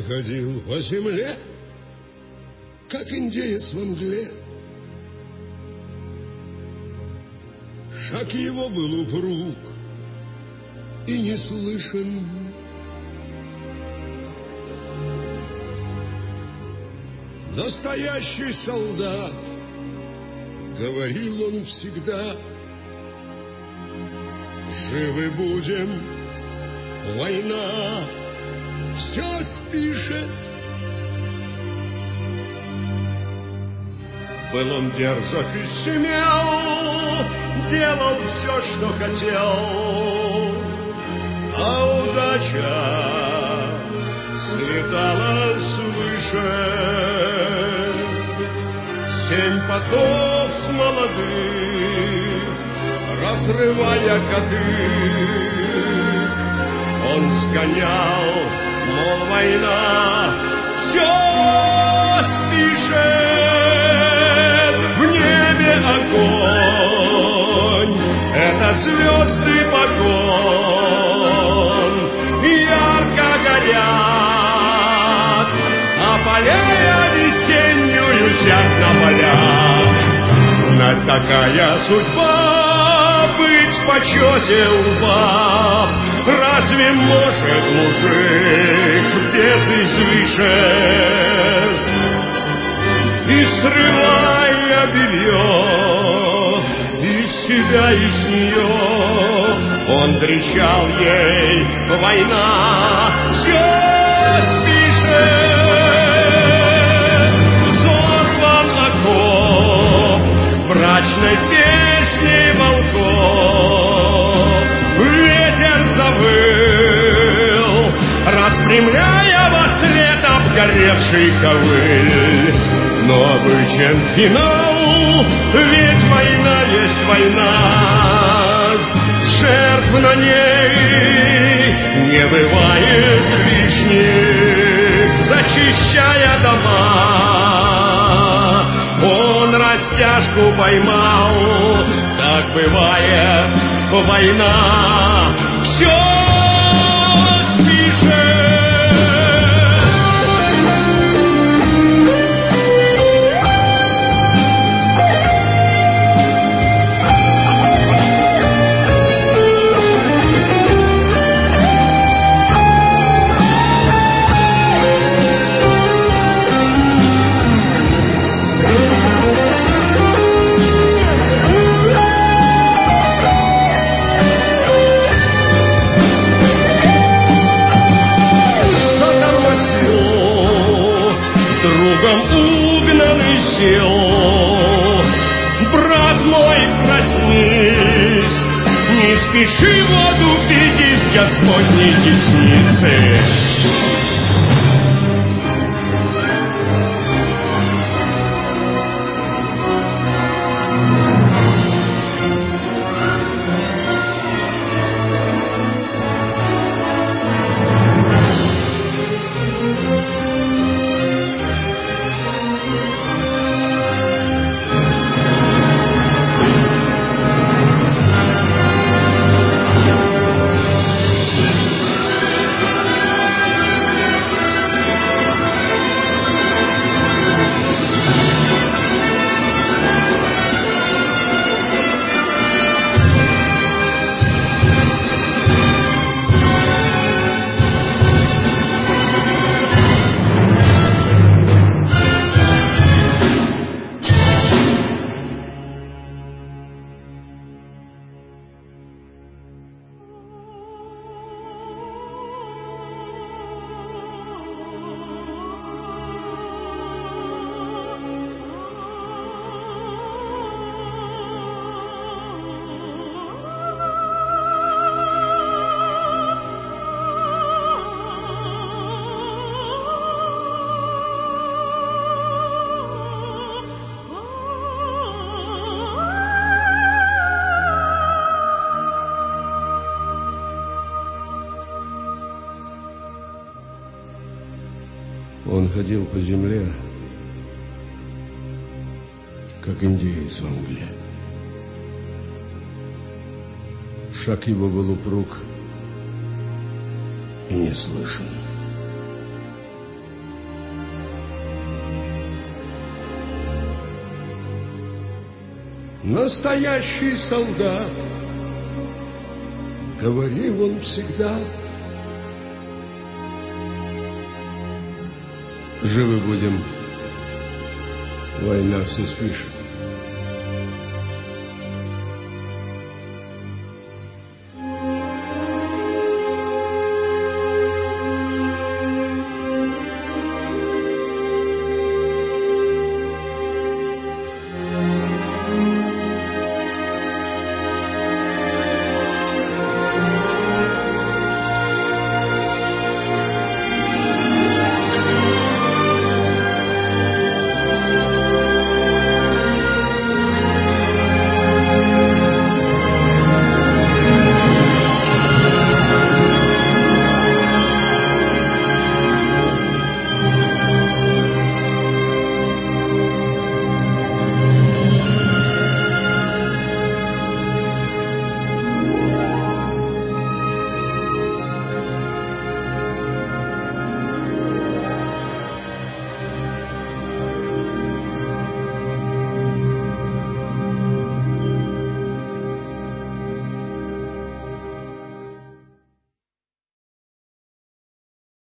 ходил по земле, как индеец во мгле. Шаг его был упруг и не слышен. Настоящий солдат, говорил он всегда, живы будем, война все спишет. Был он дерзок и смел, делал все, что хотел, а удача слетала свыше. 7 потов с молодых, разрывая кадык, он сгонял, мол, война все спишет. В небе огонь, это звезды погонь, ярко горят, опаляя весеннюю зябь на полях. Знать, такая судьба, быть в почете у баб. Разве может мужик без излишеств? И срывая белье из себя и с нее, он кричал ей: война все спишет. Взорван окоп брачной песней волков, ветер завыл, распрямляя во след обгоревший ковыль. Но обычен финал, ведь война есть война. Жертв на ней не бывает лишних. Зачищая дома, он растяжку поймал. Так бывает война, все спишет. Брат мой, проснись, не спеши воду пить из Господней десницы. Он ходил по земле, как индеец в мгле. Шаг его был упруг и не слышен. настоящий солдат, говорил он всегда. Живы будем, война все спишет.